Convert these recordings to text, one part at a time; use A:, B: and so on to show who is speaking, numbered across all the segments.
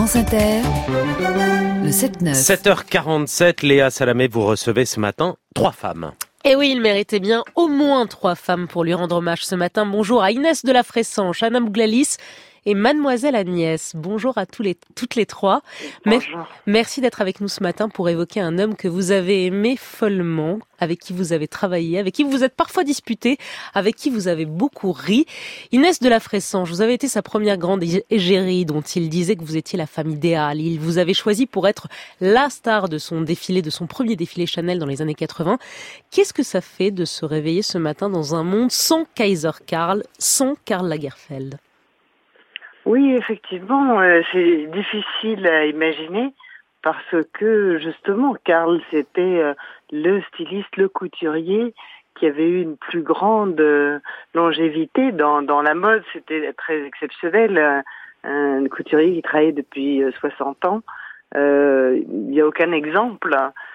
A: France Inter, le 7-9.
B: 7h47, Léa Salamé, vous recevez ce matin 3 femmes.
C: Et oui, il méritait bien au moins 3 femmes pour lui rendre hommage ce matin. Bonjour à Inès de la Fressange, Anna Mouglalis et Mademoiselle Agnès. Bonjour à toutes les 3. Merci d'être avec nous ce matin pour évoquer un homme que vous avez aimé follement, avec qui vous avez travaillé, avec qui vous êtes parfois disputé, avec qui vous avez beaucoup ri. Inès de la Fressange, vous avez été sa première grande égérie dont il disait que vous étiez la femme idéale. Il vous avait choisi pour être la star de son défilé, de son premier défilé Chanel dans les années 80. Qu'est-ce que ça fait de se réveiller ce matin dans un monde sans Kaiser Karl, sans Karl Lagerfeld ?
D: Oui, effectivement, c'est difficile à imaginer parce que justement, Karl, c'était le styliste, le couturier qui avait eu une plus grande longévité dans la mode. C'était très exceptionnel, un couturier qui travaillait depuis 60 ans. Il n'y a aucun exemple,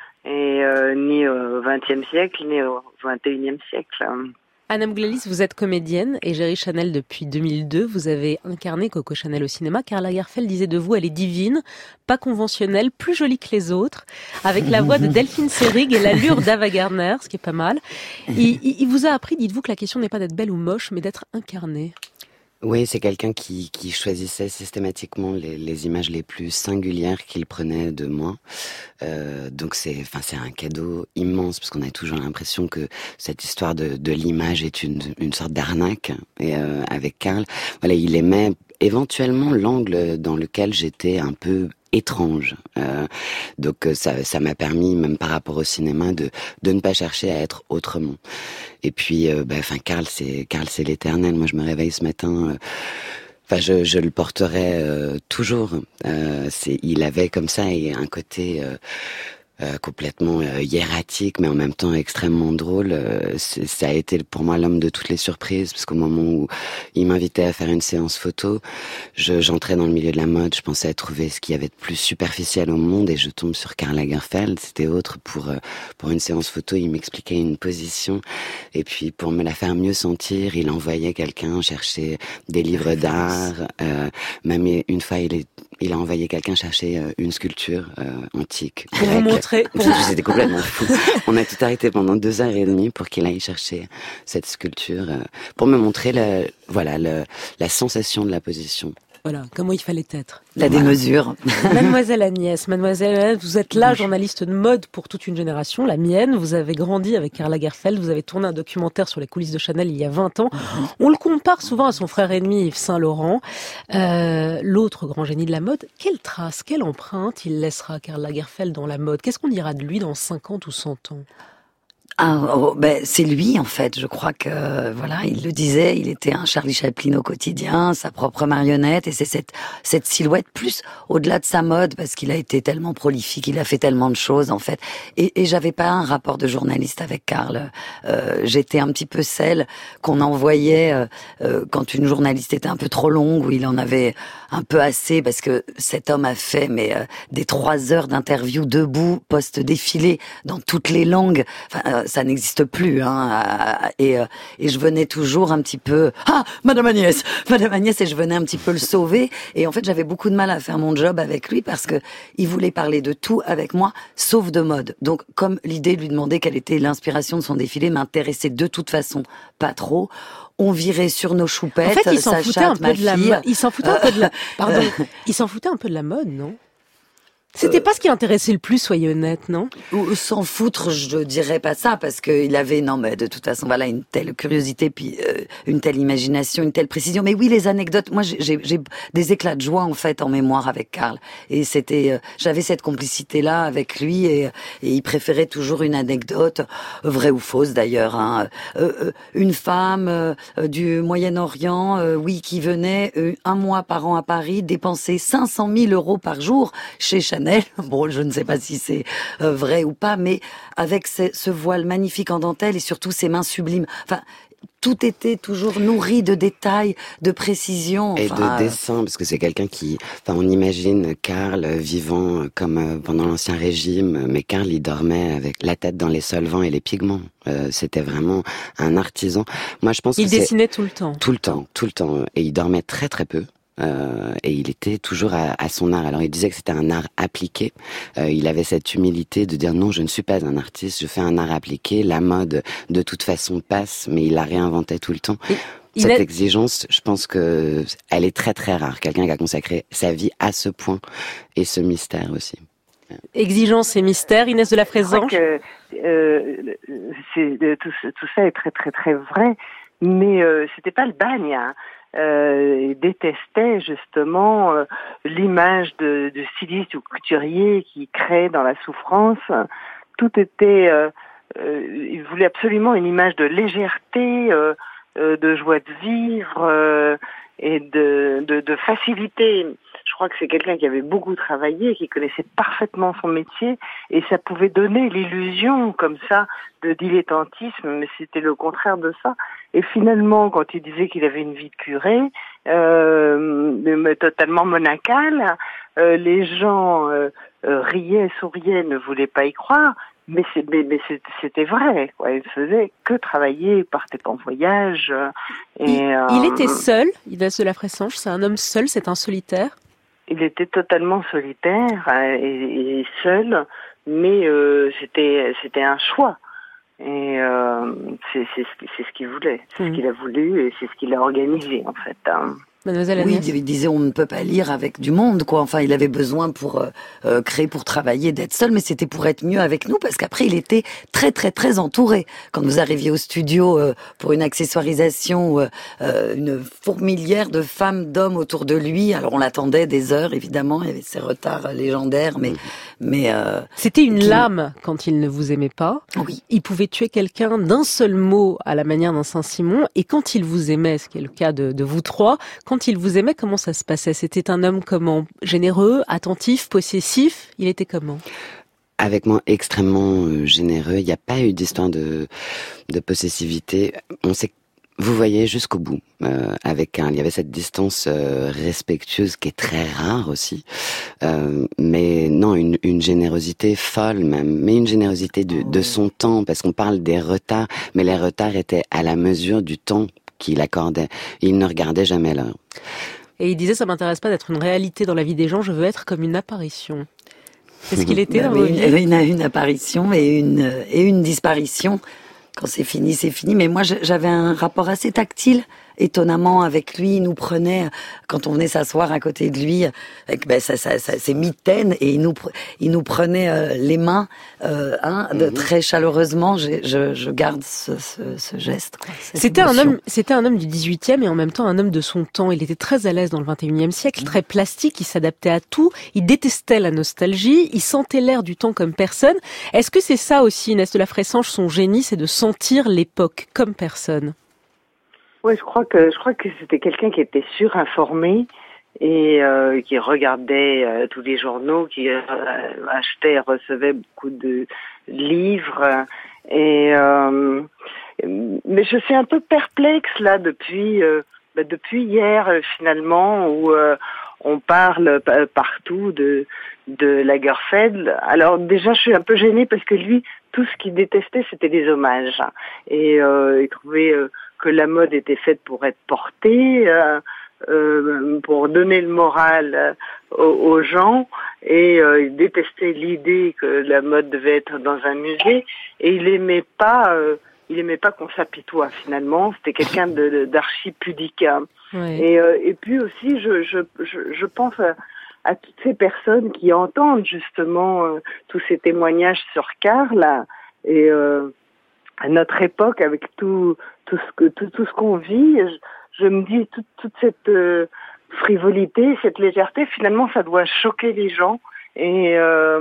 D: ni au XXe siècle, ni au XXIe siècle.
C: Anna Mouglalis, vous êtes comédienne, égérie Chanel depuis 2002. Vous avez incarné Coco Chanel au cinéma. Karl Lagerfeld disait de vous, elle est divine, pas conventionnelle, plus jolie que les autres, avec la voix de Delphine Seyrig et l'allure d'Ava Gardner, ce qui est pas mal. Il vous a appris, dites-vous, que la question n'est pas d'être belle ou moche, mais d'être incarnée.
E: Oui, c'est quelqu'un qui choisissait systématiquement les images les plus singulières qu'il prenait de moi. Donc c'est un cadeau immense parce qu'on a toujours l'impression que cette histoire de l'image est une sorte d'arnaque. Et avec Karl, voilà, il aimait éventuellement l'angle dans lequel j'étais un peu étrange. Donc ça m'a permis, même par rapport au cinéma, de ne pas chercher à être autrement. Et puis, Karl, c'est l'éternel. Moi, je me réveille ce matin. Je le porterai toujours. Il avait comme ça et un côté complètement hiératique, mais en même temps extrêmement drôle. Ça a été pour moi l'homme de toutes les surprises, parce qu'au moment où il m'invitait à faire une séance photo, j'entrais dans le milieu de la mode, je pensais trouver ce qu'il y avait de plus superficiel au monde, et je tombe sur Karl Lagerfeld. C'était autre pour une séance photo, il m'expliquait une position, et puis pour me la faire mieux sentir, il envoyait quelqu'un chercher des livres d'art, même une fois il a envoyé quelqu'un chercher une sculpture antique.
C: Pour vous montrer.
E: C'était complètement fou. On a tout arrêté pendant 2h30 pour qu'il aille chercher cette sculpture, pour me montrer la sensation de la position.
C: Voilà, comment il fallait être.
E: La démesure.
C: Mademoiselle Agnès, vous êtes la journaliste de mode pour toute une génération, la mienne. Vous avez grandi avec Karl Lagerfeld, vous avez tourné un documentaire sur les coulisses de Chanel il y a 20 ans. On le compare souvent à son frère ennemi Yves Saint Laurent, l'autre grand génie de la mode. Quelle trace, quelle empreinte il laissera Karl Lagerfeld dans la mode ? Qu'est-ce qu'on dira de lui dans 50 ou 100 ans ?
F: C'est lui en fait. Je crois que il le disait, il était un Charlie Chaplin au quotidien, sa propre marionnette, et c'est cette silhouette plus au-delà de sa mode, parce qu'il a été tellement prolifique, il a fait tellement de choses en fait. Et j'avais pas un rapport de journaliste avec Karl. J'étais un petit peu celle qu'on envoyait quand une journaliste était un peu trop longue, où il en avait un peu assez, parce que cet homme a fait des 3 heures d'interview debout post-défilé dans toutes les langues. Ça n'existe plus, et je venais toujours un petit peu Madame Agnès, et je venais un petit peu le sauver. Et en fait, j'avais beaucoup de mal à faire mon job avec lui parce que il voulait parler de tout avec moi, sauf de mode. Donc, comme l'idée de lui demander quelle était l'inspiration de son défilé m'intéressait de toute façon pas trop, on virait sur nos choupettes.
C: En fait, il s'en foutait un peu de la mode. Il s'en foutait un peu de la mode, non ? C'était pas ce qui intéressait le plus, soyez honnête, non ?
F: Ou s'en foutre, je dirais pas ça, parce qu'il avait, de toute façon, une telle curiosité, puis une telle imagination, une telle précision. Mais oui, les anecdotes, moi j'ai des éclats de joie en fait en mémoire avec Karl. Et j'avais cette complicité-là avec lui, et il préférait toujours une anecdote, vraie ou fausse d'ailleurs. Une femme du Moyen-Orient, qui venait 1 mois par an à Paris, dépenser 500 000 euros par jour chez Chanel. Bon, je ne sais pas si c'est vrai ou pas, mais avec ce voile magnifique en dentelle et surtout ses mains sublimes. Tout était toujours nourri de détails, de précision.
E: Et de dessin, parce que c'est quelqu'un on imagine Karl vivant comme pendant l'Ancien Régime, mais Karl, il dormait avec la tête dans les solvants et les pigments. C'était vraiment un artisan. Moi, je pense
C: il dessinait tout le temps.
E: Tout le temps. Et il dormait très très peu. Et il était toujours à son art. Alors il disait que c'était un art appliqué. Il avait cette humilité de dire non, je ne suis pas un artiste, je fais un art appliqué. La mode, de toute façon, passe, mais il la réinventait tout le temps. Cette exigence, je pense que elle est très très rare. Quelqu'un qui a consacré sa vie à ce point, et ce mystère aussi.
C: Exigence et mystère, Inès de la Frésange.
D: Tout ça est très très très vrai, mais c'était pas le bagne. Hein. Il détestait justement l'image de styliste ou couturier qui crée dans la souffrance. Tout était, il voulait absolument une image de légèreté, de joie de vivre et de facilité. Je crois que c'est quelqu'un qui avait beaucoup travaillé, qui connaissait parfaitement son métier, et ça pouvait donner l'illusion comme ça de dilettantisme, mais c'était le contraire de ça. Et finalement, quand il disait qu'il avait une vie de curé, mais totalement monacale, les gens riaient, souriaient, ne voulaient pas y croire. Mais c'était vrai, quoi. Il faisait que travailler, il partait en voyage.
C: Il était seul, Inès de la Frésange, c'est un homme seul, c'est un solitaire.
D: Il était totalement solitaire et seul, mais c'était un choix. Et c'est ce qu'il voulait, c'est ce qu'il a voulu et c'est ce qu'il a organisé en fait.
C: Mademoiselle Agnès.
F: Oui, il disait on ne peut pas lire avec du monde, quoi. Enfin, il avait besoin pour créer, pour travailler, d'être seul, mais c'était pour être mieux avec nous, parce qu'après, il était très, très, très entouré. Quand vous arriviez au studio pour une accessoirisation, une fourmilière de femmes, d'hommes autour de lui. Alors, on l'attendait des heures, évidemment. Il y avait ses retards légendaires, mais
C: c'était une lame quand il ne vous aimait pas.
F: Oui.
C: Il pouvait tuer quelqu'un d'un seul mot à la manière d'un Saint-Simon, et quand il vous aimait, ce qui est le cas de vous trois, quand il vous aimait, comment ça se passait? C'était un homme comment? Généreux, attentif, possessif? Il était comment?
E: Avec moi, extrêmement généreux. Il n'y a pas eu d'histoire de possessivité. On s'est vous voyez jusqu'au bout. Il y avait cette distance respectueuse qui est très rare aussi. Mais non, une générosité folle même. Mais une générosité de son temps, parce qu'on parle des retards. Mais les retards étaient à la mesure du temps qu'il accordait. Il ne regardait jamais l'heure.
C: Et il disait, ça m'intéresse pas d'être une réalité dans la vie des gens, je veux être comme une apparition. C'est ce qu'il était dans vos vies.
F: Une apparition et une disparition. Quand c'est fini, c'est fini. Mais moi, j'avais un rapport assez tactile, étonnamment, avec lui. Il nous prenait, quand on venait s'asseoir à côté de lui, avec ses mitaines, et il nous prenait les mains, très chaleureusement. Je garde ce geste. Quoi,
C: c'était un homme du 18e et en même temps un homme de son temps. Il était très à l'aise dans le 21e siècle, très plastique, il s'adaptait à tout. Il détestait la nostalgie, il sentait l'air du temps comme personne. Est-ce que c'est ça aussi, Inès de la Frésange, son génie, c'est de sentir l'époque comme personne?
D: Oui, je crois que c'était quelqu'un qui était surinformé et qui regardait tous les journaux, qui achetait et recevait beaucoup de livres. Mais je suis un peu perplexe là depuis hier finalement, où on parle partout de Lagerfeld. Alors déjà, je suis un peu gênée parce que lui, tout ce qu'il détestait, c'était les hommages. Et il trouvait que la mode était faite pour être portée, pour donner le moral aux gens. Et il détestait l'idée que la mode devait être dans un musée. Et il aimait pas qu'on s'apitoie finalement. C'était quelqu'un d'archi pudique.
C: Ouais.
D: Et puis aussi, je pense à toutes ces personnes qui entendent justement tous ces témoignages sur Karl et à notre époque, avec tout ce qu'on vit, je me dis toute cette frivolité, cette légèreté, finalement, ça doit choquer les gens. Et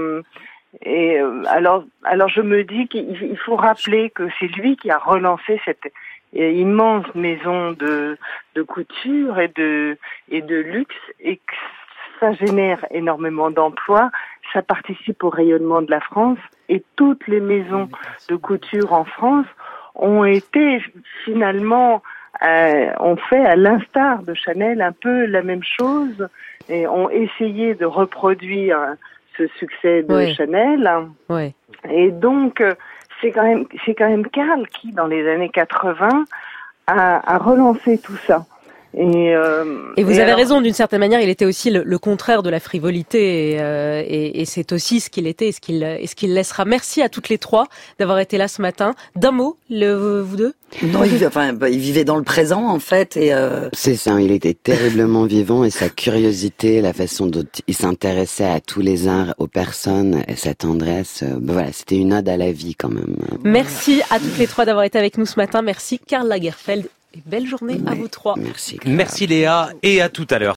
D: alors je me dis qu'il faut rappeler que c'est lui qui a relancé cette immense maison de couture et de luxe, et que ça génère énormément d'emplois, ça participe au rayonnement de la France, et toutes les maisons de couture en France ont été finalement ont fait à l'instar de Chanel un peu la même chose et ont essayé de reproduire ce succès de Chanel.
C: Ouais.
D: Et donc c'est quand même Karl qui, dans les années 80, a relancé tout ça.
C: Et vous avez raison, d'une certaine manière, il était aussi le contraire de la frivolité, et c'est aussi ce qu'il était et ce qu'il laissera. Merci à toutes les trois d'avoir été là ce matin. D'un mot, vous deux?
F: Non, il vivait dans le présent, en fait, et
E: c'est ça, il était terriblement vivant, et sa curiosité, la façon dont il s'intéressait à tous les arts, aux personnes, et sa tendresse, voilà, c'était une ode à la vie quand même.
C: Merci à toutes les trois d'avoir été avec nous ce matin. Merci Karl Lagerfeld. Et belle journée à vous trois.
E: Merci.
B: Merci Léa, et à tout à l'heure.